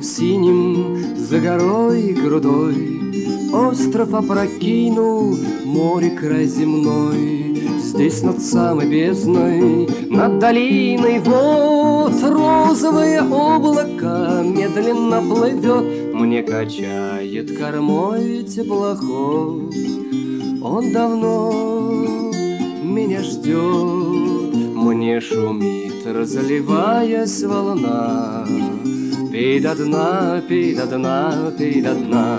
небом синим, за горой и грудой остров опрокинул море край земной. Здесь над самой бездной, над долиной вот розовое облако медленно плывет, мне качает кормой теплоход. Он давно меня ждет, мне шумит, разливаясь волна. Пей до дна, пей до дна, пей до дна.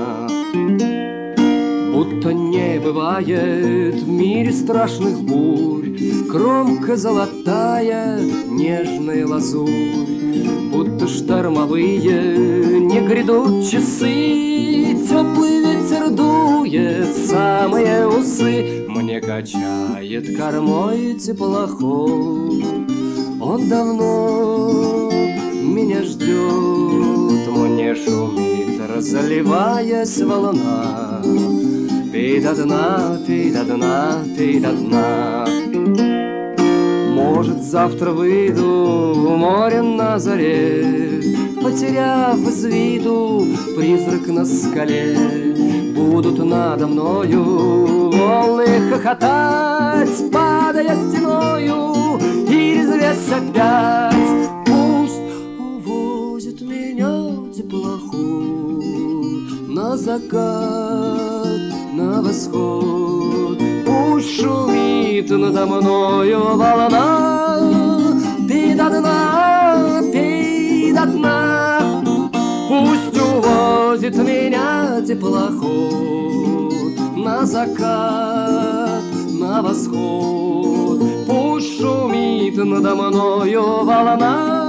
Будто не бывает в мире страшных бурь, кромка золотая, нежная лазурь. Будто штормовые не грядут часы, теплый ветер дует самые усы, мне качает кормой теплоход. Он давно меня ждет, мне шумит, разливаясь волна. Пей до дна, пей до дна, пей до дна. Может, завтра выйду в море на заре, потеряв из виду призрак на скале. Будут надо мною волны хохотать, падая стеною и резвясь опять. Пусть увозит меня теплоход на закат, на восход. Пусть шумит надо мною волна. Пей до дна, пей до дна. Пусть увозит меня теплоход на закат, на восход. Пусть шумит надо мною волна.